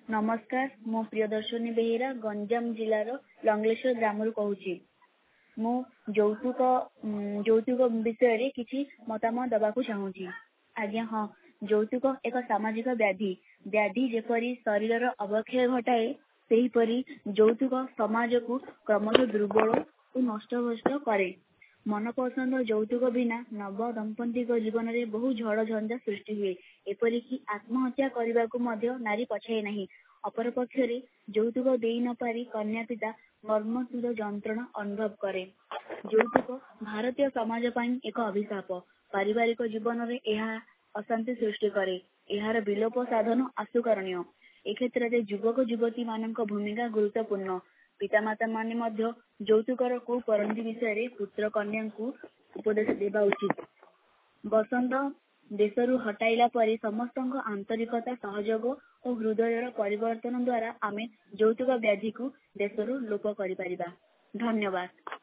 नमस्कार मु प्रियदर्शनी बेहेरा गंजाम जिलार लंगलेश्वर ग्राम कहूँ मु ଯୌତୁକ विषय किसी मतामत देवाक चाहूँगी। आज्ञा हाँ, ଯୌତୁକ एक सामाजिक व्याधि जेपरी शरीर अवक्षय घटाए सेहीपरि ଯୌତୁକ समाज को क्रमशः दुर्बल और नष्टभ्रष्ट करे। मनपसंद ଯୌତୁକ बिना नव दंपति जीवन में बहु झड़ झंझा सृष्टि हुए, एपरिकी आत्महत्या करने को मध्य नारी पछाए नहीं। अपरपक्षरे ଯୌତୁକ देई न पारी कन्या पिता मर्मस्थ जंत्रणा अनुभव करे। ଯୌତୁକ भारतीय समाज पाई एक अभिशाप। पारिवारिक जीवन में यह अशांति सृष्टि करे। यार विलोप साधन आशुकरणीय। ए क्षेत्र में युवक युवती मान भूमिका गुरुत्वपूर्ण। पितामाता माने मध्य ଯୌତୁकर कुपरंपरा विषय पुत्र कन्या को उपदेश देवा उचित। बसंत देशरू हटाइला परी समस्त आंतरिकता सहयोग और हृदयर परिवर्तन द्वारा आमे ଯୌତुକ व्याधि को देशरू लोप करि परिबा। धन्यवाद।